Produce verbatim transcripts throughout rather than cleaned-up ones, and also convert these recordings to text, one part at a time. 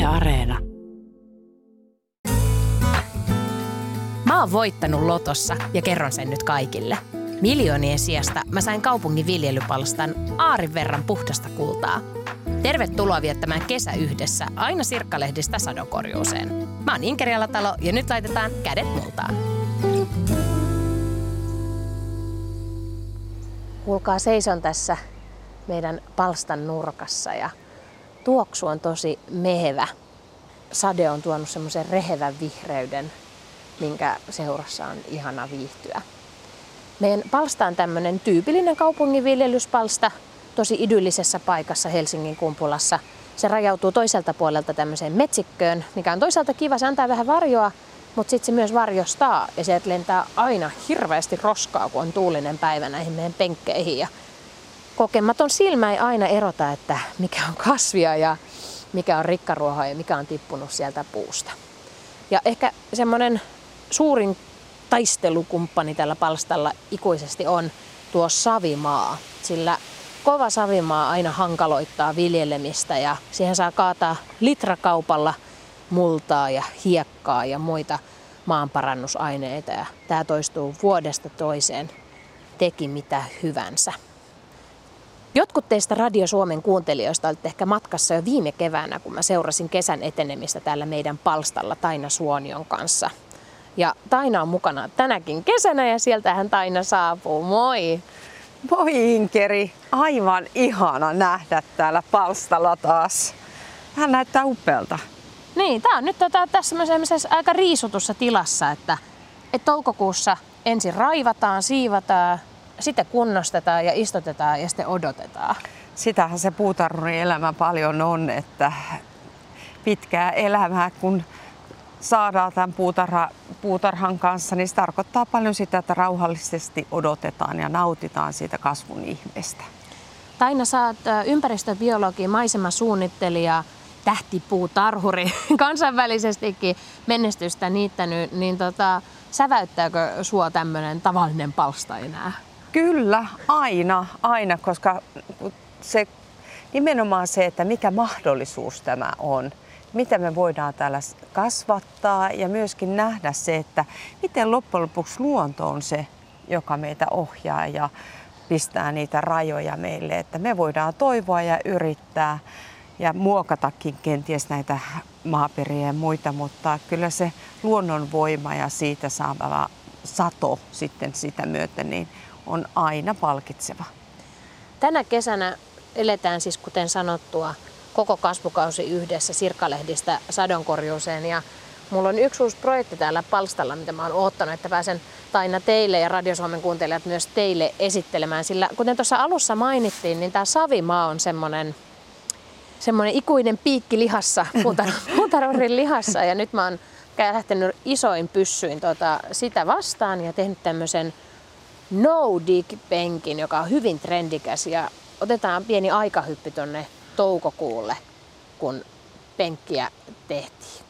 Areena. Mä oon voittanut lotossa ja kerron sen nyt kaikille. Miljoonien sijasta mä sain kaupungin viljelypalstan aarin verran puhdasta kultaa. Tervetuloa viettämään kesä yhdessä aina Sirkkalehdistä sadonkorjuuseen. Mä oon Inkeri Alatalo ja nyt laitetaan kädet multaan. Kuulkaa, seison tässä meidän palstan nurkassa ja tuoksu on tosi mehevä. Sade on tuonut semmoisen rehevän vihreyden, minkä seurassa on ihana viihtyä. Meidän palsta on tämmöinen tyypillinen kaupungin viljelyspalsta, tosi idyllisessä paikassa Helsingin Kumpulassa. Se rajautuu toiselta puolelta tämmöiseen metsikköön, mikä on toisaalta kiva, se antaa vähän varjoa, mutta sitten se myös varjostaa ja sieltä lentää aina hirveästi roskaa, kun on tuulinen päivä näihin meidän penkkeihin. Ja kokematon silmä ei aina erota, että mikä on kasvia ja mikä on rikkaruohoa ja mikä on tippunut sieltä puusta. Ja ehkä semmoinen suurin taistelukumppani tällä palstalla ikuisesti on tuo savimaa, sillä kova savimaa aina hankaloittaa viljelemistä ja siihen saa kaataa litrakaupalla multaa ja hiekkaa ja muita maanparannusaineita. Ja tämä toistuu vuodesta toiseen, teki mitä hyvänsä. Jotkut teistä Radio Suomen kuuntelijoista olitte ehkä matkassa jo viime keväänä, kun mä seurasin kesän etenemistä täällä meidän palstalla Taina Suonion kanssa. Ja Taina on mukana tänäkin kesänä ja sieltähän Taina saapuu. Moi! Moi Inkeri! Aivan ihana nähdä täällä palstalla taas. Hän näyttää upealta. Niin, tää on nyt tota, tässä aika riisutussa tilassa, että, että toukokuussa ensin raivataan, siivataan, sitten kunnostetaan ja istutetaan ja sitten odotetaan. Sitähän se puutarhurin elämä paljon on, että pitkää elämää kun saadaan tämän puutarha, puutarhan kanssa, niin se tarkoittaa paljon sitä, että rauhallisesti odotetaan ja nautitaan siitä kasvun ihmeestä. Taina, sä oot ympäristöbiologi, maisemasuunnittelija, tähtipuutarhuri, kansainvälisestikin menestystä niittänyt, niin tota, säväyttääkö sua tämmöinen tavallinen palsta enää? Kyllä, aina, aina, koska se, nimenomaan se, että mikä mahdollisuus tämä on, mitä me voidaan täällä kasvattaa ja myöskin nähdä se, että miten loppujen lopuksi luonto on se, joka meitä ohjaa ja pistää niitä rajoja meille, että me voidaan toivoa ja yrittää ja muokatakin kenties näitä maaperiä ja muita, mutta kyllä se luonnonvoima ja siitä saava sato sitten sitä myöten niin on aina palkitseva. Tänä kesänä eletään siis, kuten sanottua, koko kasvukausi yhdessä Sirkkalehdistä sadonkorjuuseen. Ja mulla on yksi uusi projekti täällä palstalla, mitä mä oon oottanut, että pääsen Taina teille ja Radio Suomen kuuntelijat myös teille esittelemään. Sillä kuten tuossa alussa mainittiin, niin tää savimaa on semmonen, semmonen ikuinen piikki lihassa, puutarhurin lihassa. Ja nyt mä oon lähtenyt isoin pyssyin tota, sitä vastaan ja tehnyt tämmöisen no-dig-penkin, joka on hyvin trendikäs. Ja otetaan pieni aikahyppy tonne toukokuulle, kun penkkiä tehtiin.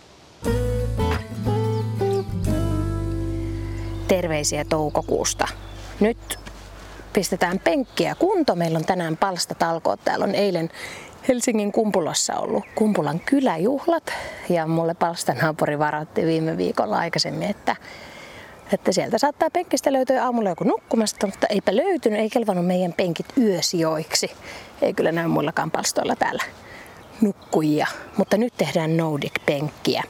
Terveisiä toukokuusta. Nyt pistetään penkkiä kunto. Meillä on tänään palstatalkoot. Täällä on eilen Helsingin Kumpulassa ollut Kumpulan kyläjuhlat. Ja mulle palstanaapuri varoitti viime viikolla aikaisemmin, että, että sieltä saattaa penkistä löytyä aamulla joku nukkumasta, mutta eipä löytynyt, ei kelvannut meidän penkit yösijoiksi. Ei kyllä näy muillakaan palstoilla täällä nukkujia, mutta nyt tehdään no-dig-penkkiä.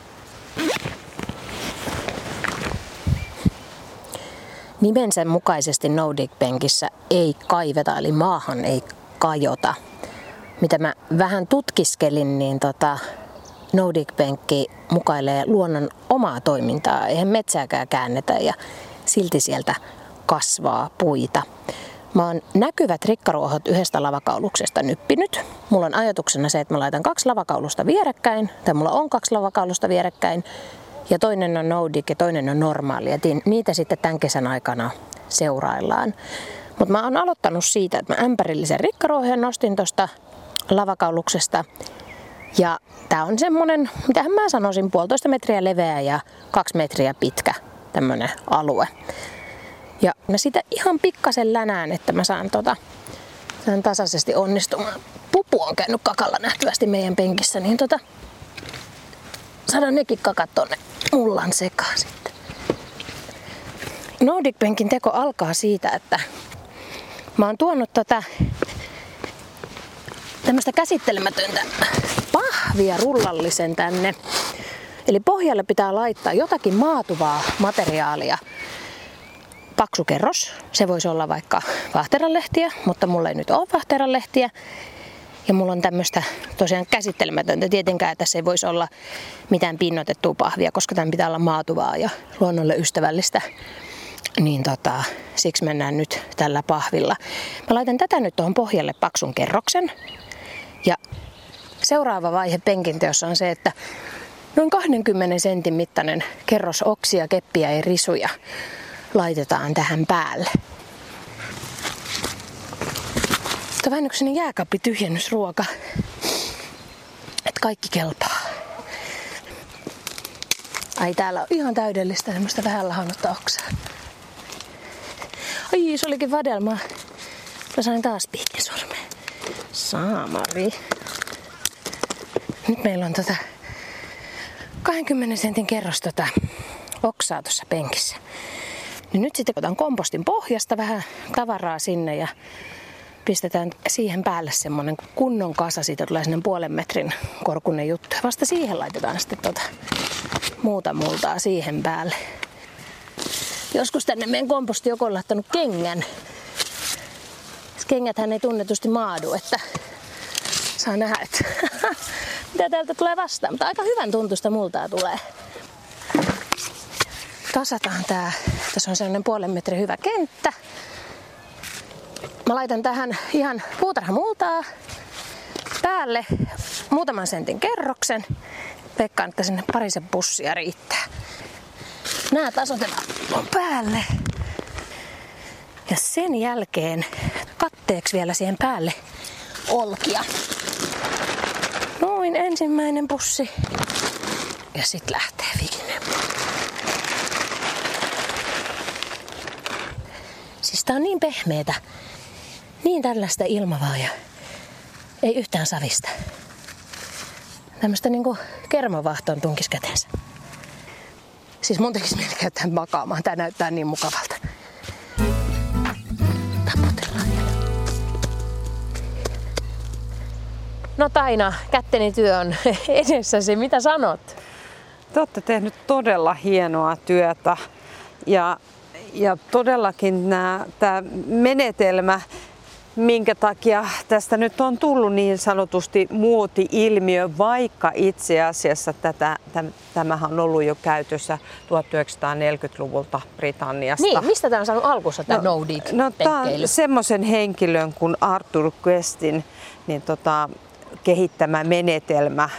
Nimensä mukaisesti no-dig-penkissä ei kaiveta, eli maahan ei kajota. Mitä mä vähän tutkiskelin, niin tota, no-dig-penkki mukailee luonnon omaa toimintaa. Eihän metsääkään käännetä ja silti sieltä kasvaa puita. Mä oon näkyvät rikkaruohot yhdestä lavakauluksesta nyppinyt. Mulla on ajatuksena se, että mä laitan kaksi lavakaulusta vierekkäin, tai mulla on kaksi lavakaulusta vierekkäin, ja toinen on no-dig ja toinen on normaali. Ja niitä sitten tämän kesän aikana seuraillaan. Mutta mä oon aloittanut siitä, että mä ämpärillisen rikkaruohon nostin tuosta lavakauluksesta. Ja tää on semmonen, mitähän mä sanoisin, puolitoista metriä leveä ja kaksi metriä pitkä tämmönen alue. Ja mä sitä ihan pikkasen länään, että mä saan, tota, saan tasaisesti onnistumaan pupu on käynyt kakalla nähtävästi meidän penkissä, niin tota, saadaan nekin kakat tonne mullan sekaan sitten. Nordic-penkin teko alkaa siitä, että mä oon tuonut tätä tämmöistä käsittelemätöntä pahvia rullallisen tänne. Eli pohjalle pitää laittaa jotakin maatuvaa materiaalia. Paksu kerros. Se voisi olla vaikka vaahteranlehtiä, mutta mulla ei nyt ole vaahteranlehtiä. Ja mulla on tämmöistä tosiaan käsittelemätöntä. Tietenkään tässä ei voisi olla mitään pinnotettua pahvia, koska tämän pitää olla maatuvaa ja luonnolle ystävällistä. Niin tota, siksi mennään nyt tällä pahvilla. Mä laitan tätä nyt tuohon pohjalle paksun kerroksen. Ja seuraava vaihe penkinteossa on se, että noin kaksikymmentä sentin mittainen kerros oksia, keppiä ja risuja laitetaan tähän päälle. Tämä on vähän yksi jääkaappi tyhjennysruoka, että kaikki kelpaa. Ai, täällä on ihan täydellistä semmoista vähän lahannutta oksaa. Ai, se olikin vadelmaa. Mä sain taas piikin sormeen. Saamari. Nyt meillä on tota kaksikymmentä sentin kerros tota oksaa tuossa penkissä. Niin nyt sitten otan kompostin pohjasta vähän tavaraa sinne ja pistetään siihen päälle semmonen kunnon kasa. Siitä tulee semmonen puolen metrin korkunen juttu. Vasta siihen laitetaan sitten tota muuta multaa siihen päälle. Joskus tänne meidän komposti joku on laittanut kengän. Kengäthän ei tunnetusti maadu, että saa nähdä, että mitä täältä tulee vastaan. Mutta aika hyvän tuntusta multaa tulee. Kasataan tää. Tässä on sellainen puolen metrin hyvä kenttä. Mä laitan tähän ihan puutarhamultaa päälle muutaman sentin kerroksen. Veikkaan, että sinne parisen pussia riittää. Nää tasoitetaan päälle. Ja sen jälkeen katteeksi vielä siihen päälle olkia. Noin ensimmäinen pussi. Ja sit lähtee viimeinen. Siis tää on niin pehmeetä. Niin tällaista ilmavaa ja ei yhtään savista. Tämmöstä niinku kermavaahtoon tunkis käteensä. Siis mun tekisi mieli käyttää makaamaan. Tää näyttää niin mukavalta. Taputellaan vielä. No Taina, kätteni työ on edessäsi. Mitä sanot? Te olette tehnyt todella hienoa työtä. Ja, ja todellakin tämä menetelmä, minkä takia tästä nyt on tullut niin sanotusti muoti-ilmiö, vaikka itse asiassa tätä, täm, tämähän on ollut jo käytössä tuhatyhdeksänsataaneljäkymmentäluvulta Britanniasta. Niin, mistä tämä on saanut alkunsa tämä no, no-dig-penkkeily? No, tämä on semmoisen henkilön kuin Arthur Questin niin tota, kehittämä menetelmä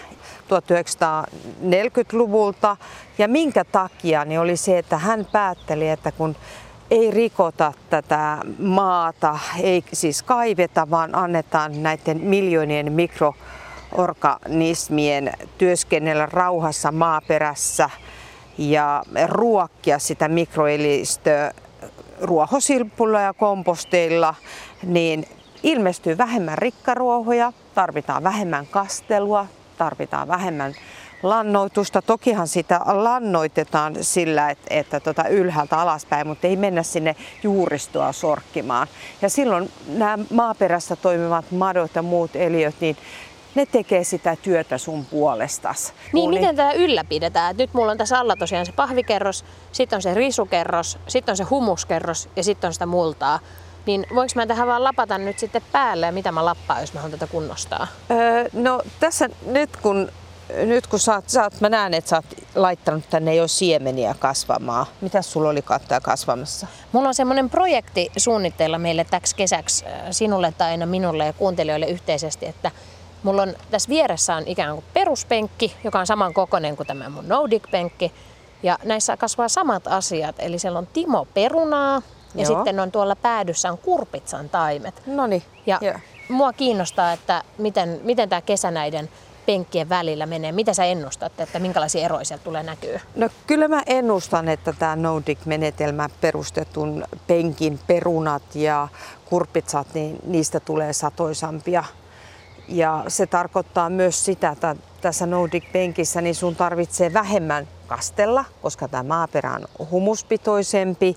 tuhatyhdeksänsataaneljäkymmentäluvulta. Ja minkä takia niin oli se, että hän päätteli, että kun ei rikota tätä maata, ei siis kaiveta, vaan annetaan näiden miljoonien mikroorganismien työskennellä rauhassa maaperässä ja ruokkia sitä mikroelistöä ruohosilpulla ja komposteilla, niin ilmestyy vähemmän rikkaruohoja, tarvitaan vähemmän kastelua, tarvitaan vähemmän lannoitusta. Tokihan sitä lannoitetaan sillä, että, että tota ylhäältä alaspäin, mutta ei mennä sinne juuristoa sorkkimaan. Ja silloin nämä maaperässä toimivat madot ja muut eliöt, niin ne tekee sitä työtä sun puolestas. Niin, miten tätä ylläpidetään? Nyt mulla on tässä alla tosiaan se pahvikerros, sitten on se risukerros, sitten on se humuskerros ja sitten on sitä multaa. Niin voinko mä tähän vaan lapata nyt sitten päälle ja mitä mä lappaan, jos mä haluan tätä kunnostaa? Öö, no tässä nyt kun Nyt kun sä oot, sä oot, mä näen, että sä oot laittanut tänne jo siemeniä kasvamaan. Mitäs sulla oli tää kasvamassa? Mulla on semmoinen projekti suunnitteilla meille täksi kesäksi sinulle tai aina minulle ja kuuntelijoille yhteisesti, että mulla on tässä vieressä on ikään kuin peruspenkki, joka on saman kokoinen kuin tämä mun Nordic-penkki. Ja näissä kasvaa samat asiat, eli siellä on Timo perunaa ja Joo. sitten on tuolla päädyssä on kurpitsan taimet. Noniin. Ja jo. Mua kiinnostaa, että miten, miten tämä kesä näiden penkkien välillä menee. Mitä sä ennustat, että minkälaisia eroja sieltä tulee näkyä? No kyllä mä ennustan, että tämä Nordic-menetelmä perustetun penkin perunat ja kurpitsat, niin niistä tulee satoisampia. ja se tarkoittaa myös sitä, että tässä Nordic-penkissä niin sun tarvitsee vähemmän kastella, koska tämä maaperä on humuspitoisempi.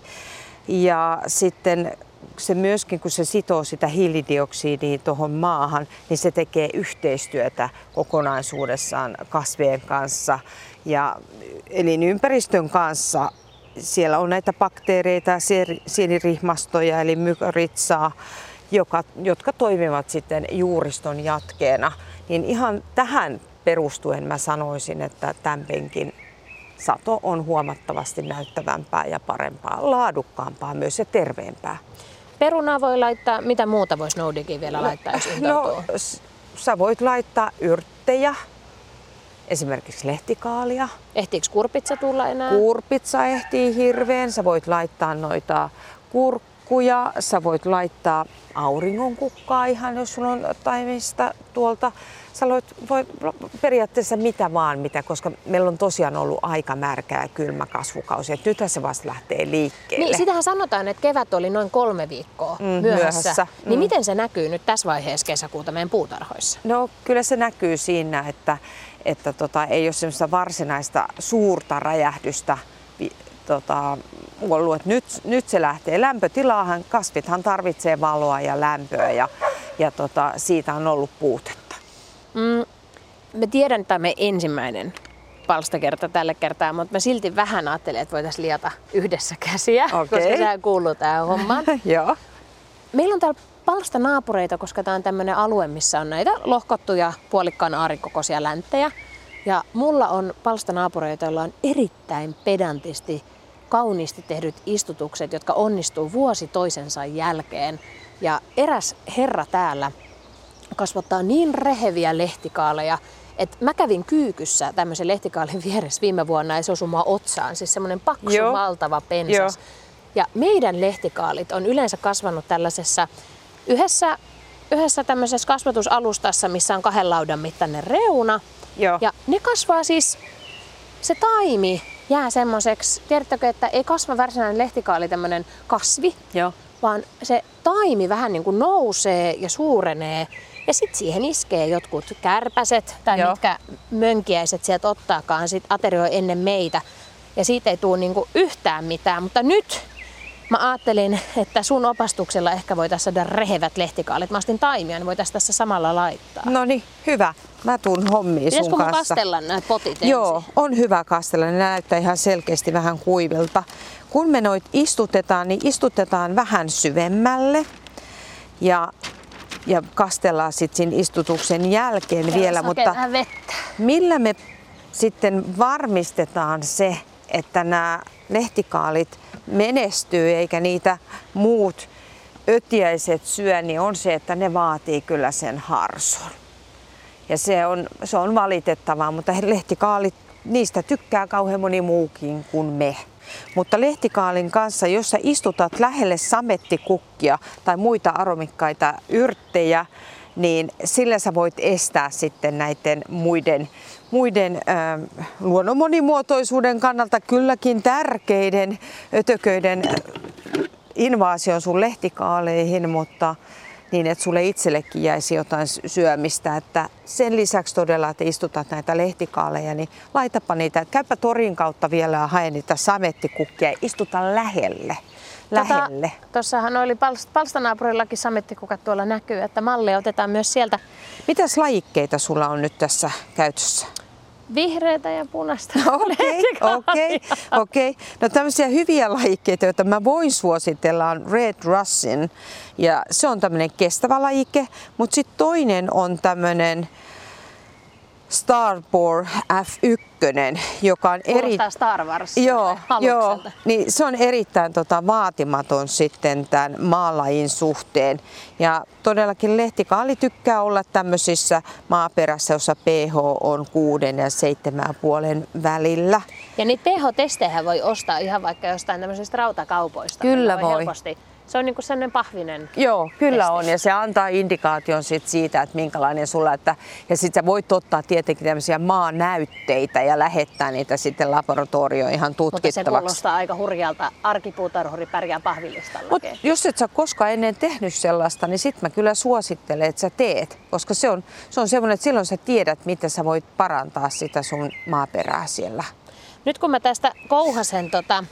Ja sitten se myöskin, kun se sitoo sitä hiilidioksidia tuohon maahan, niin se tekee yhteistyötä kokonaisuudessaan kasvien kanssa ja elinympäristön kanssa. Siellä on näitä bakteereita, sienirihmastoja eli mykorrhizaa, joka, jotka toimivat sitten juuriston jatkeena. Niin ihan tähän perustuen mä sanoisin, että tämän penkin sato on huomattavasti näyttävämpää ja parempaa, laadukkaampaa myös ja terveempää. Perunaa voi laittaa, mitä muuta voisi Nordicin vielä laittaa, jos intoutuu? No, sä voit laittaa yrttejä, esimerkiksi lehtikaalia. Ehtiikö kurpitsa tulla enää? Kurpitsa ehtii hirveän, sä voit laittaa noita kurkkuja, sä voit laittaa auringonkukkaa ihan, jos sulla on taimista tuolta. Sä voit, voit periaatteessa mitä vaan, mitä, koska meillä on tosiaan ollut aika märkä ja kylmä kasvukausi. Et nythän se vasta lähtee liikkeelle. Niin, sitähän sanotaan, että kevät oli noin kolme viikkoa mm, myöhässä. myöhässä. Niin mm. miten se näkyy nyt tässä vaiheessa kesäkuuta meidän puutarhoissa? No kyllä se näkyy siinä, että, että tota, ei ole semmoista varsinaista suurta räjähdystä tota, ollut. Et nyt, nyt se lähtee. Lämpötilaahan, kasvithan tarvitsee valoa ja lämpöä ja, ja tota, siitä on ollut puutetta. Mm, mä tiedän, että tämä on ensimmäinen palstakerta tällä kertaa, mutta mä silti vähän ajattelin, että voitaisiin liata yhdessä käsiä, okay. koska sehän kuuluu tähän hommaan. Joo. Meillä on täällä palstanaapureita, koska tämä on tämmöinen alue, missä on näitä lohkottuja puolikkaan aarikokoisia länttejä. Ja mulla on palstanaapureita, joilla on erittäin pedantisti, kauniisti tehdyt istutukset, jotka onnistuu vuosi toisensa jälkeen. Ja eräs herra täällä kasvattaa niin reheviä lehtikaaleja, että mä kävin Kyykyssä tämmöisen lehtikaalin vieressä viime vuonna ja se osui mua otsaan. Siis semmoinen paksu, Joo. valtava pensas. Joo. Ja meidän lehtikaalit on yleensä kasvanut tällaisessa yhdessä, yhdessä tämmöisessä kasvatusalustassa, missä on kahden laudan mittainen reuna. Joo. Ja ne kasvaa siis, se taimi jää semmoiseksi, tiedättekö, että ei kasva varsinainen lehtikaali tämmöinen kasvi, Joo. vaan se taimi vähän niin kuin nousee ja suurenee. Ja sitten siihen iskee jotkut kärpäset tai Joo. mitkä mönkiäiset sieltä ottaakaan, sit aterioi ennen meitä. Ja siitä ei tule niinku yhtään mitään. Mutta nyt mä ajattelin, että sun opastuksella ehkä voitaisiin saada rehevät lehtikaalit. Mä astin taimia, niin voitaisiin tässä samalla laittaa. No niin, hyvä. Mä tuun hommiin Pitäisikö sun kanssa. Pitäisikö kastella nämä potit ensin? Joo, on hyvä kastella. Ne näyttää ihan selkeästi vähän kuivilta. Kun me noit istutetaan, niin istutetaan vähän syvemmälle. Ja Ja kastellaan sitten siinä istutuksen jälkeen ja vielä, mutta vettä. Millä me sitten varmistetaan se, että nämä lehtikaalit menestyy eikä niitä muut ötiäiset syö, niin on se, että ne vaatii kyllä sen harson. Ja se on, se on valitettavaa, mutta lehtikaalit, niistä tykkää kauhean moni muukin kuin me. Mutta lehtikaalin kanssa, jos sä istutat lähelle samettikukkia tai muita aromikkaita yrttejä, niin sillä sä voit estää sitten näiden muiden, muiden äh, luonnon monimuotoisuuden kannalta kylläkin tärkeiden ötököiden invaasion sun lehtikaaleihin, mutta niin, että sulle itsellekin jäisi jotain syömistä. Että sen lisäksi todella, että istutat näitä lehtikaaleja, niin laitapa niitä, käypä torin kautta vielä ja hae niitä samettikukkia ja istuta lähelle. lähelle. Tuossahan oli palstanaapurillakin samettikukat tuolla näkyy, että malleja otetaan myös sieltä. Mitäs lajikkeita sulla on nyt tässä käytössä? Vihreätä ja punaista. Okei, okei, okei. No tämmöisiä hyviä lajikkeita, joita mä voin suositella, on Red Russin. Ja se on tämmöinen kestävä lajike, mutta sitten toinen on tämmöinen Starboar F yksi, joka on eri... Star Wars. Joo, joo, niin se on erittäin tota, vaatimaton sitten tämän maalajin suhteen. Ja todellakin lehtikaali tykkää olla tämmöisissä maaperässä, jossa pH on kuuden ja seitsemän puolen välillä. Ja niitä pH-testejä voi ostaa ihan vaikka jostain tämmöisistä rautakaupoista. Kyllä voi. voi. Helposti Se on niinku sellainen pahvinen. Joo, kyllä testi. on. Ja se antaa indikaation sit siitä, että minkälainen sulla. Että, ja sitten sä voit ottaa tietenkin tämmöisiä maanäytteitä ja lähettää niitä sitten laboratorioon ihan tutkittavaksi. Mutta se kuulostaa aika hurjalta. Arkipuutarhuri pärjää pahvilistalla. Mut jos et sä koskaan ennen tehnyt sellaista, niin sit mä kyllä suosittelen, että sä teet. Koska se on, se on semmoinen, että silloin sä tiedät, miten sä voit parantaa sitä sun maaperää siellä. Nyt kun mä tästä kouhasen, tota,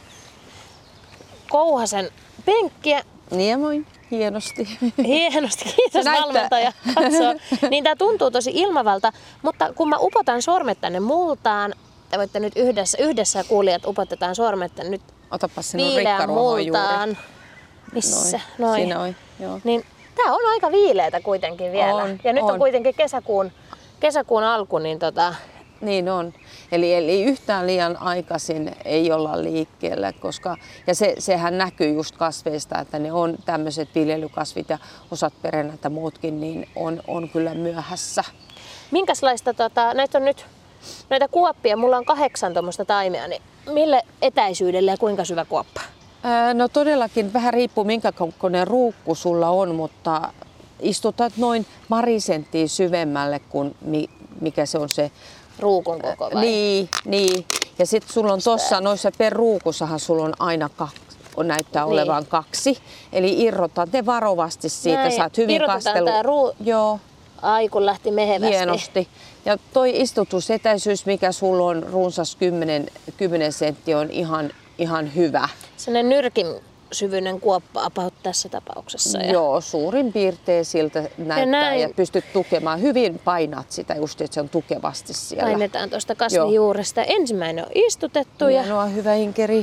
kouhasen penkkiä. Niin moi, hienosti. Hienosti, kiitos Näyttää. valmentaja. Katsoo. Niin tää tuntuu tosi ilmavalta, mutta kun mä upotan sormet tänne multaan, te voitte nyt yhdessä, yhdessä kuulijat upotetaan sormet nyt Otapas sinun viileän rikkaruohon multaan. juuri. Missä? Noin. Noin. Siinä on, joo. Niin tää on aika viileätä kuitenkin vielä. On, ja nyt on, on. kuitenkin kesäkuun, kesäkuun alku, niin tota, Niin on. Eli, eli yhtään liian aikaisin ei olla liikkeellä, koska ja se, sehän näkyy just kasveista, että ne on tämmöiset viljelykasvit ja osat perennät ja muutkin, niin on, on kyllä myöhässä. minkälaista, tota, näitä on nyt näitä kuoppia, mulla on kahdeksan tuommoista taimea, niin mille etäisyydelle ja kuinka syvä kuoppa? Ää, no todellakin vähän riippuu minkä kokoinen ruukku sulla on, mutta istutat noin pari senttiä syvemmälle kuin mi, mikä se on se Ruukun koko vai? Niin, niin. Ja sitten sulla on tuossa noissa per ruukussahan sulla on aina kaksi. On näyttää Niin. olevan kaksi. Eli irrotat ne varovasti siitä. Näin. Saat hyvin Irrotetaan kastelu. tää ruu- Joo, Ai kun lähti mehevästi. hienosti. Ja toi istutusetäisyys, mikä sulla on runsas kymmenen senttiä, on ihan, ihan hyvä. Sellainen nyrkin syvyinen kuoppa about tässä tapauksessa. Ja Joo, suurin piirtein siltä näyttää näin. ja pystyt tukemaan. Hyvin painat sitä just, että se on tukevasti siellä. painetaan tuosta kasvijuuresta. Ensimmäinen on istutettu ja Hienoa, hyvä Inkeri.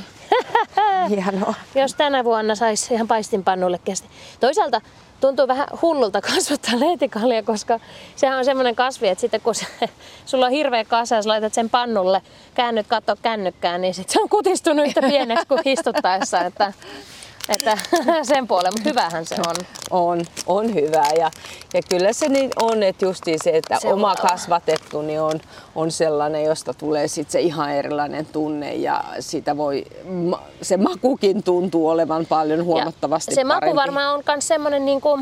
Hienoa. jos tänä vuonna saisi ihan paistinpannulle kesti. Toisaalta tuntuu vähän hullulta kasvattaa lehtikalia, koska sehän on semmoinen kasvi, että sitten kun se, sulla on hirveä kasa, jos laitat sen pannulle, käännyt katsoa kännykkään, niin sitten se on kutistunut yhtä pieneksi kuin istuttaessa. Että, että sen puolen, mutta hyvähän se on. On, on hyvä ja, ja kyllä se niin on, että justiin se, että Seuraava. oma kasvatettu niin on, on sellainen, josta tulee sit se ihan erilainen tunne ja siitä voi, ma- se makukin tuntuu olevan paljon huomattavasti ja se parempi. maku varmaan on myös semmoinen niinku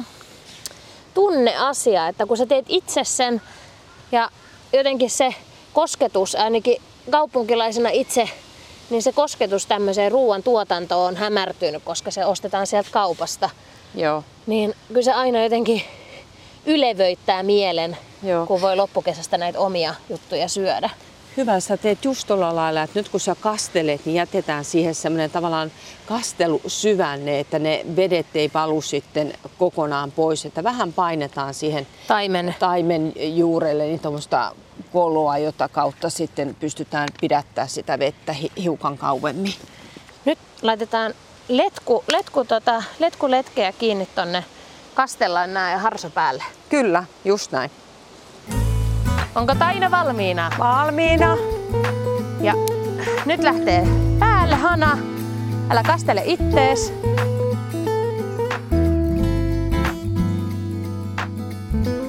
tunneasia, että kun sä teet itse sen ja jotenkin se kosketus, ainakin kaupunkilaisena itse, niin se kosketus tämmöiseen ruoan tuotantoon on hämärtynyt, koska se ostetaan sieltä kaupasta. Joo. Niin kyllä se aina jotenkin ylevöittää mielen, Joo. kun voi loppukesästä näitä omia juttuja syödä. Hyvä, sä teet just tuolla lailla, että nyt kun sä kastelet, niin jätetään siihen semmoinen tavallaan kastelusyvänne, että ne vedet ei valu sitten kokonaan pois, että vähän painetaan siihen Taimen. taimen juurelle niin tuommoista koloa, jota kautta sitten pystytään pidättämään sitä vettä hi- hiukan kauemmin. Nyt laitetaan letku, letku, tota, letkuletkeä kiinni tonne, kastellaan nää ja harso päälle. Kyllä, just näin. Onko taina valmiina? Valmiina. Ja nyt lähtee päälle hana. Älä kastele ittees.